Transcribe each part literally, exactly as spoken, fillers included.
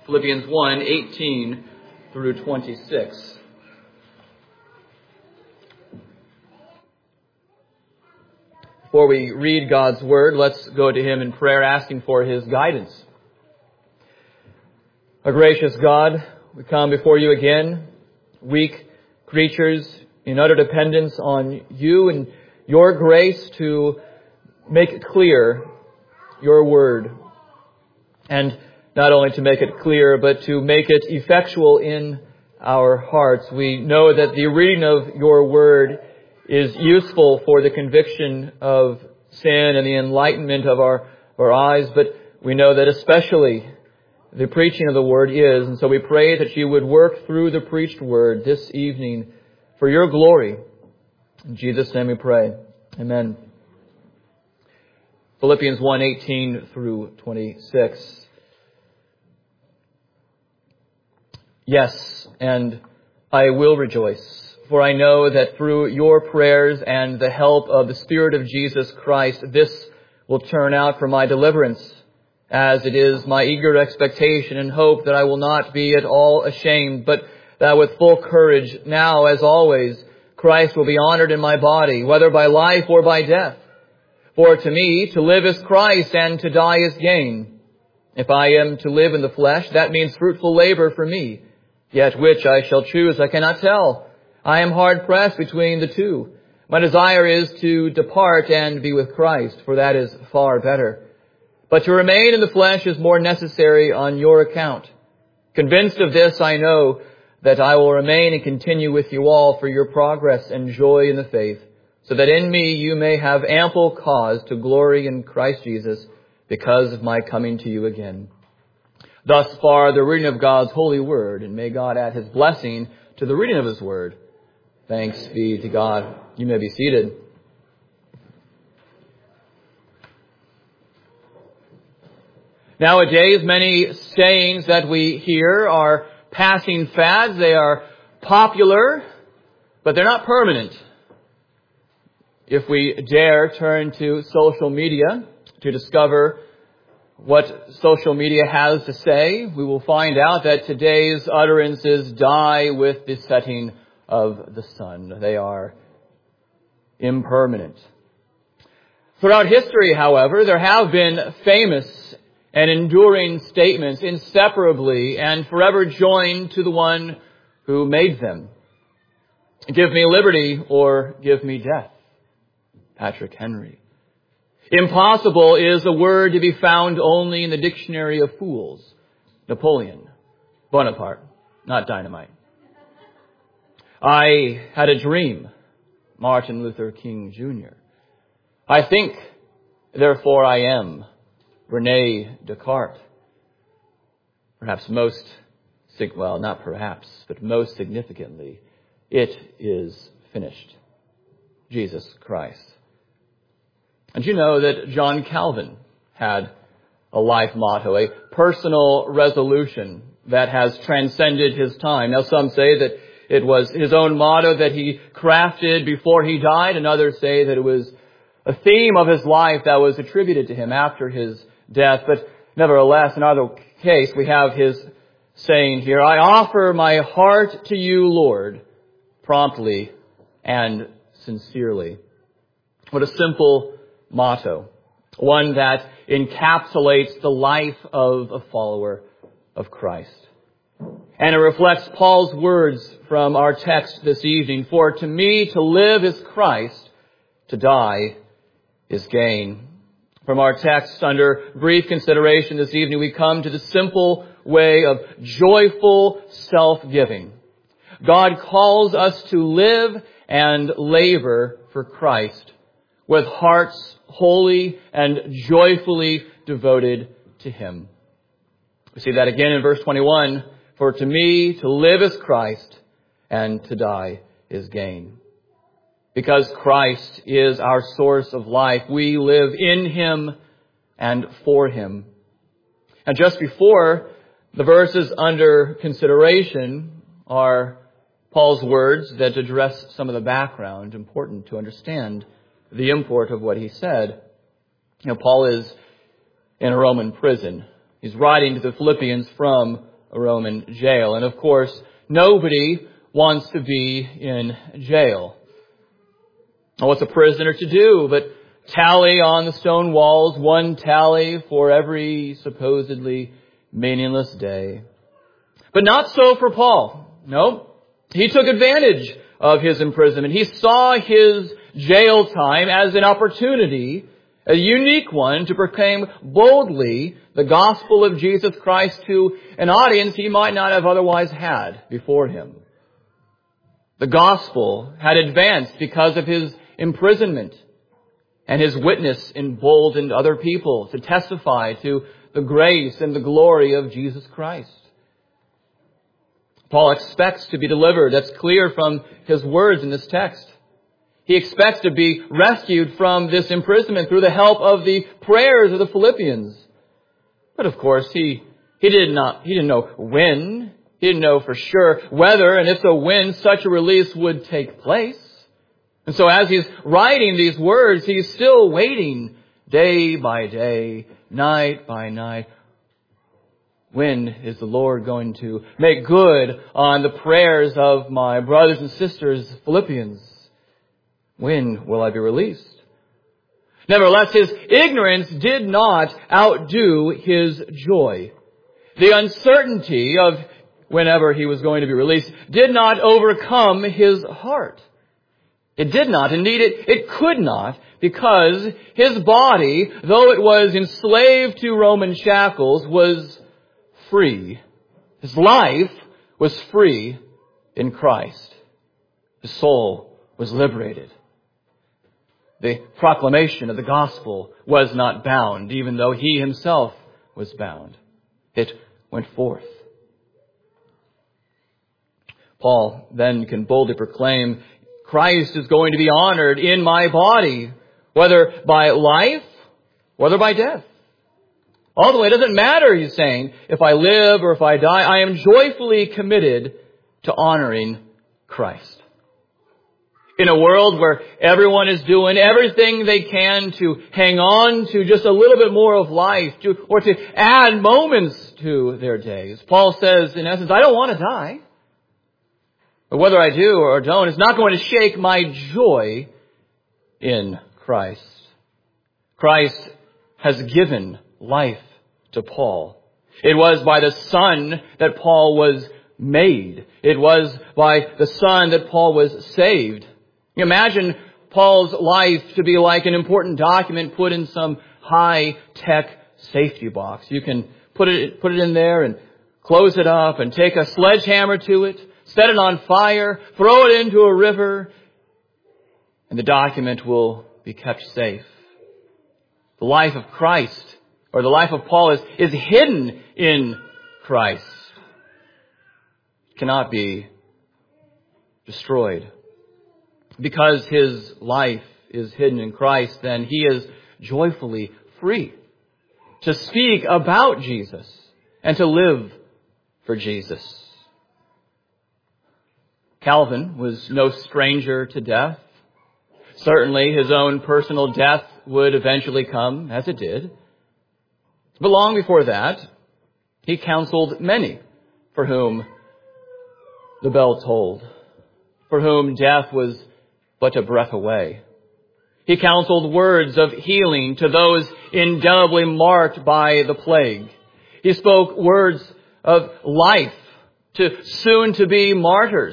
Philippians one, eighteen through twenty-six. Before we read God's Word, let's go to Him in prayer, asking for His guidance. Our gracious God, we come before You again, weak creatures in utter dependence on You and Your grace to make clear Your Word. And not only to make it clear, but to make it effectual in our hearts. We know that the reading of Your Word is useful for the conviction of sin and the enlightenment of our, our eyes, but we know that especially the preaching of the Word is. And so we pray that You would work through the preached Word this evening for Your glory. In Jesus' name we pray. Amen. Philippians one, eighteen through twenty-six. Yes, and I will rejoice. For I know that through your prayers and the help of the Spirit of Jesus Christ, this will turn out for my deliverance, as it is my eager expectation and hope that I will not be at all ashamed, but that with full courage, now as always, Christ will be honored in my body, whether by life or by death. For to me, to live is Christ, and to die is gain. If I am to live in the flesh, that means fruitful labor for me. Yet which I shall choose, I cannot tell. I am hard pressed between the two. My desire is to depart and be with Christ, for that is far better. But to remain in the flesh is more necessary on your account. Convinced of this, I know that I will remain and continue with you all for your progress and joy in the faith, so that in me you may have ample cause to glory in Christ Jesus because of my coming to you again. Thus far, the reading of God's holy word, and may God add His blessing to the reading of His word. Thanks be to God. You may be seated. Nowadays, many sayings that we hear are passing fads. They are popular, but they're not permanent. If we dare turn to social media to discover what social media has to say, we will find out that today's utterances die with the setting of the sun. They are impermanent. Throughout history, however, there have been famous and enduring statements inseparably and forever joined to the one who made them. Give me liberty or give me death. Patrick Henry. Impossible is a word to be found only in the dictionary of fools. Napoleon Bonaparte, not dynamite. I had a dream. Martin Luther King Junior I think, therefore I am. Rene Descartes. Perhaps most, well, not perhaps, but most significantly, it is finished. Jesus Christ. And you know that John Calvin had a life motto, a personal resolution that has transcended his time. Now some say that it was his own motto that he crafted before he died, and others say that it was a theme of his life that was attributed to him after his death. But nevertheless, in either case, we have his saying here, I offer my heart to you, Lord, promptly and sincerely. What a simple motto. One that encapsulates the life of a follower of Christ. And it reflects Paul's words from our text this evening. For to me to live is Christ, to die is gain. From our text under brief consideration this evening, we come to the simple way of joyful self-giving. God calls us to live and labor for Christ with hearts wholly and joyfully devoted to Him. We see that again in verse twenty-one. For to me to live is Christ, and to die is gain. Because Christ is our source of life, we live in Him and for Him. And just before the verses under consideration are Paul's words that address some of the background important to understand the import of what he said. You know, Paul is in a Roman prison. He's writing to the Philippians from a Roman jail. And of course, nobody wants to be in jail. What's a prisoner to do but tally on the stone walls, one tally for every supposedly meaningless day? But not so for Paul. No, he took advantage of his imprisonment. He saw his jail time as an opportunity, a unique one, to proclaim boldly the gospel of Jesus Christ to an audience he might not have otherwise had before him. The gospel had advanced because of his imprisonment, and his witness emboldened other people to testify to the grace and the glory of Jesus Christ. Paul expects to be delivered. That's clear from his words in this text. He expects to be rescued from this imprisonment through the help of the prayers of the Philippians. But of course, he, he did not, he didn't know when, he didn't know for sure whether, and if so when, such a release would take place. And so as he's writing these words, he's still waiting day by day, night by night. When is the Lord going to make good on the prayers of my brothers and sisters, Philippians? When will I be released? Nevertheless, his ignorance did not outdo his joy. The uncertainty of whenever he was going to be released did not overcome his heart. It did not. Indeed, it, it could not, because his body, though it was enslaved to Roman shackles, was free. His life was free in Christ. His soul was liberated. The proclamation of the gospel was not bound, even though he himself was bound. It went forth. Paul then can boldly proclaim, Christ is going to be honored in my body, whether by life, whether by death. All the way, it doesn't matter, he's saying, if I live or if I die, I am joyfully committed to honoring Christ. In a world where everyone is doing everything they can to hang on to just a little bit more of life, to, or to add moments to their days, Paul says, in essence, I don't want to die. But whether I do or don't, it's not going to shake my joy in Christ. Christ has given life to Paul. It was by the Son that Paul was made. It was by the Son that Paul was saved. Imagine Paul's life to be like an important document put in some high-tech safety box. You can put it, put it in there and close it up and take a sledgehammer to it, set it on fire, throw it into a river, and the document will be kept safe. The life of Christ, or the life of Paul, is, is hidden in Christ. It cannot be destroyed. Because his life is hidden in Christ, then he is joyfully free to speak about Jesus and to live for Jesus. Calvin was no stranger to death. Certainly his own personal death would eventually come, as it did. But long before that, he counseled many for whom the bell tolled, for whom death was but a breath away. He counseled words of healing to those indelibly marked by the plague. He spoke words of life to soon-to-be martyrs.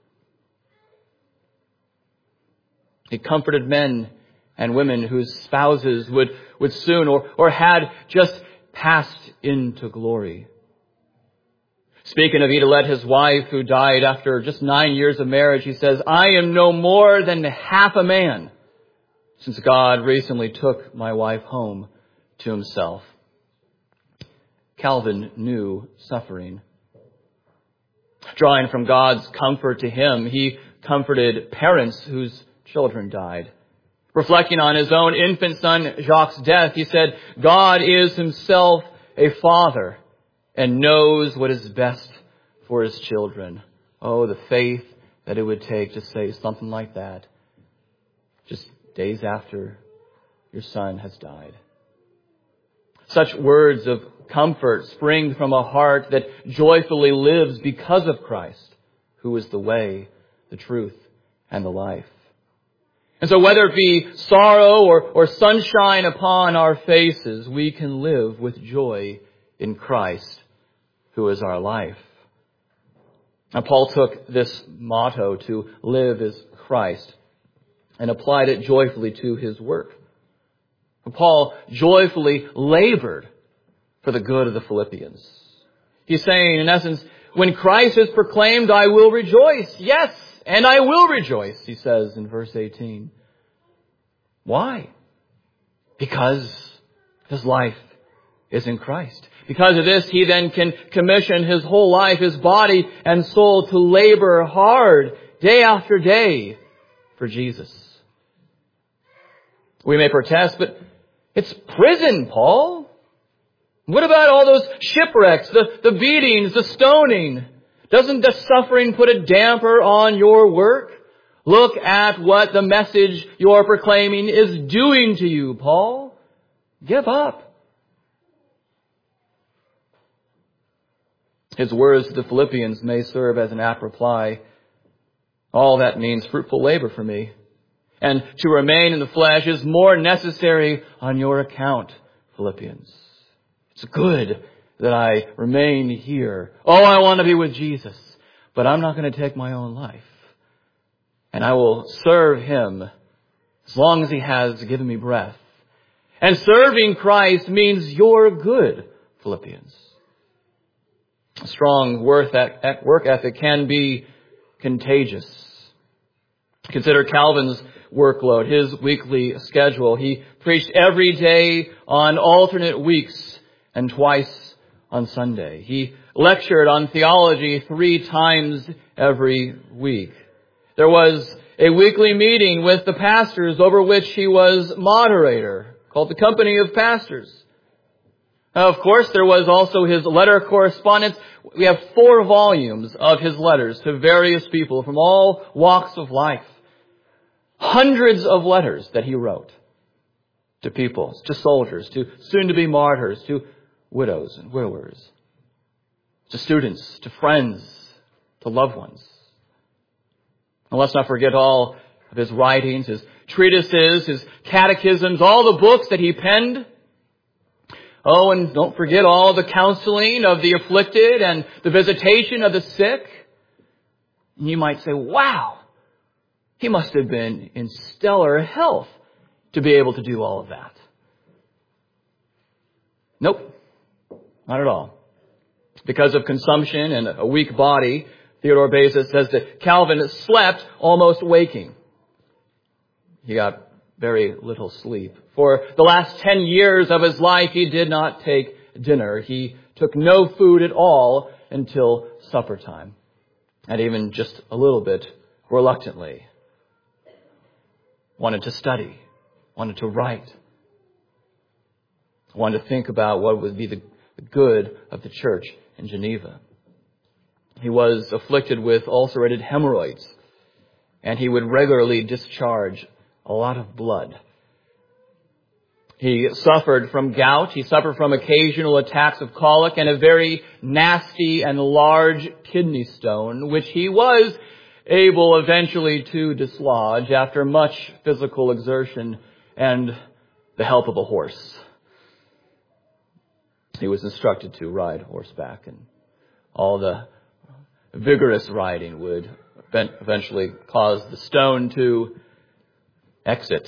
He comforted men and women whose spouses would, would soon or, or had just passed into glory. Speaking of Idelette, his wife, who died after just nine years of marriage, he says, I am no more than half a man, since God recently took my wife home to himself. Calvin knew suffering. Drawing from God's comfort to him, he comforted parents whose children died. Reflecting on his own infant son Jacques' death, he said, God is himself a father and knows what is best for his children. Oh, the faith that it would take to say something like that just days after your son has died. Such words of comfort spring from a heart that joyfully lives because of Christ, who is the way, the truth, and the life. And so whether it be sorrow or, or sunshine upon our faces, we can live with joy in Christ, who is our life. Now, Paul took this motto, to live as Christ, and applied it joyfully to his work. Paul joyfully labored for the good of the Philippians. He's saying, in essence, when Christ is proclaimed, I will rejoice. Yes, and I will rejoice, he says in verse eighteen. Why? Because his life is in Christ. Because of this, he then can commission his whole life, his body and soul, to labor hard day after day for Jesus. We may protest, but it's prison, Paul. What about all those shipwrecks, the, the beatings, the stoning? Doesn't the suffering put a damper on your work? Look at what the message you are proclaiming is doing to you, Paul. Give up. His words to the Philippians may serve as an apt reply. All that means fruitful labor for me. And to remain in the flesh is more necessary on your account, Philippians. It's good that I remain here. Oh, I want to be with Jesus, but I'm not going to take my own life. And I will serve him as long as he has given me breath. And serving Christ means your good, Philippians. A strong work ethic can be contagious. Consider Calvin's workload, his weekly schedule. He preached every day on alternate weeks and twice on Sunday. He lectured on theology three times every week. There was a weekly meeting with the pastors over which he was moderator, called the Company of Pastors. Now, of course, there was also his letter correspondence. We have four volumes of his letters to various people from all walks of life. Hundreds of letters that he wrote to people, to soldiers, to soon-to-be martyrs, to widows and widowers, to students, to friends, to loved ones. And let's not forget all of his writings, his treatises, his catechisms, all the books that he penned. Oh, and don't forget all the counseling of the afflicted and the visitation of the sick. And you might say, wow, he must have been in stellar health to be able to do all of that. Nope, not at all. Because of consumption and a weak body, Theodore Beza says that Calvin slept almost waking. He got very little sleep. For the last ten years of his life, he did not take dinner. He took no food at all until supper time, and even just a little bit reluctantly. Wanted to study, wanted to write, wanted to think about what would be the good of the church in Geneva. He was afflicted with ulcerated hemorrhoids, and he would regularly discharge a lot of blood. He suffered from gout. He suffered from occasional attacks of colic and a very nasty and large kidney stone, which he was able eventually to dislodge after much physical exertion and the help of a horse. He was instructed to ride horseback, and all the vigorous riding would eventually cause the stone to exit.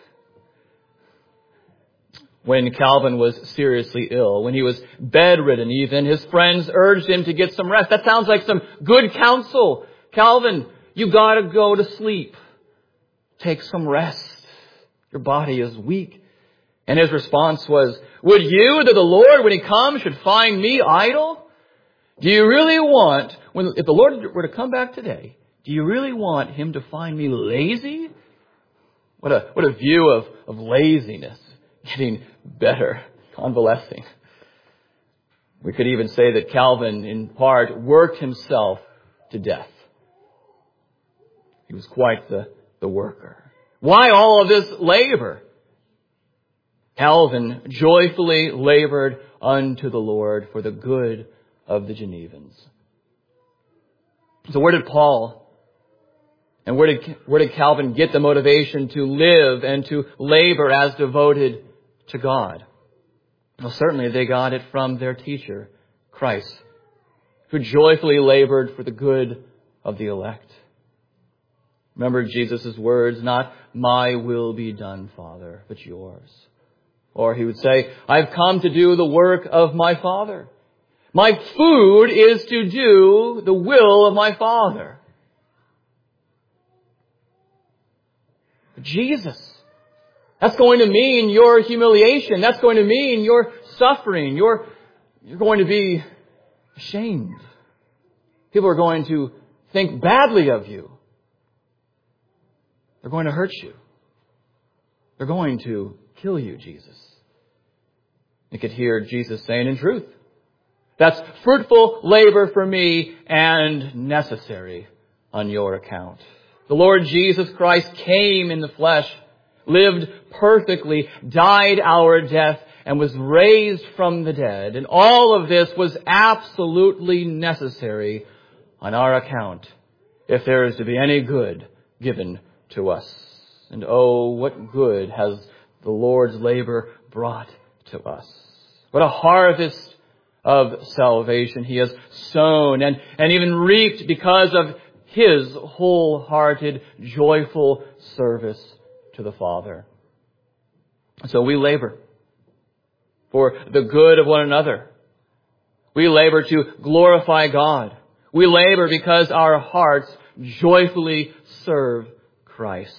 When Calvin was seriously ill, when he was bedridden even, his friends urged him to get some rest. That sounds like some good counsel. Calvin, you gotta go to sleep. Take some rest. Your body is weak. And his response was, would you that the Lord, when he comes, should find me idle? Do you really want, when if the Lord were to come back today, do you really want him to find me lazy? What a what a view of, of laziness, getting better, convalescing. We could even say that Calvin, in part, worked himself to death. He was quite the, the worker. Why all of this labor? Calvin joyfully labored unto the Lord for the good of the Genevans. So where did Paul and where did, where did Calvin get the motivation to live and to labor as devoted to God? Well, certainly they got it from their teacher, Christ, who joyfully labored for the good of the elect. Remember Jesus' words, not my will be done, Father, but yours. Or he would say, I've come to do the work of my Father. My food is to do the will of my Father. Jesus, that's going to mean your humiliation. That's going to mean your suffering. You're, you're going to be ashamed. People are going to think badly of you. They're going to hurt you. They're going to kill you, Jesus. You could hear Jesus saying, in truth, that's fruitful labor for me and necessary on your account. The Lord Jesus Christ came in the flesh, lived perfectly, died our death, and was raised from the dead. And all of this was absolutely necessary on our account if there is to be any good given to us. And oh, what good has the Lord's labor brought to us. What a harvest of salvation he has sown and, and even reaped because of his wholehearted, joyful service to the Father. So we labor for the good of one another. We labor to glorify God. We labor because our hearts joyfully serve Christ.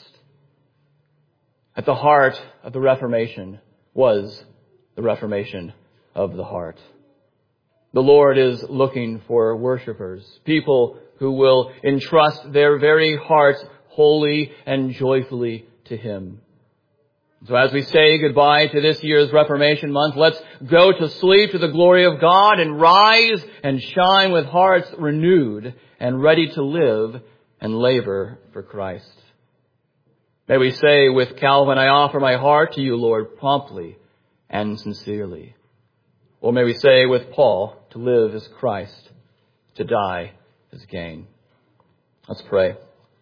At the heart of the Reformation was the reformation of the heart. The Lord is looking for worshipers, people who will entrust their very hearts wholly and joyfully to Him. So as we say goodbye to this year's Reformation Month, let's go to sleep to the glory of God and rise and shine with hearts renewed and ready to live and labor for Christ. May we say with Calvin, I offer my heart to you, Lord, promptly and sincerely. Or may we say with Paul, to live is Christ, to die is gain. Let's pray.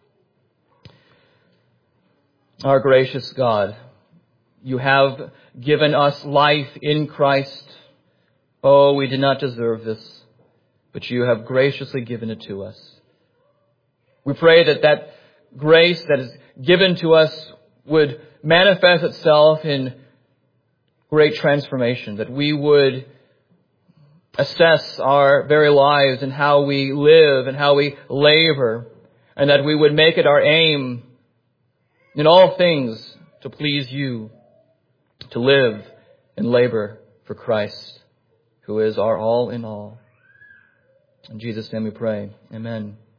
Our gracious God, you have given us life in Christ. Oh, we did not deserve this, but you have graciously given it to us. We pray that that grace that is given to us would manifest itself in great transformation, that we would assess our very lives and how we live and how we labor, and that we would make it our aim in all things to please you, to live and labor for Christ, who is our all in all. In Jesus' name we pray. Amen.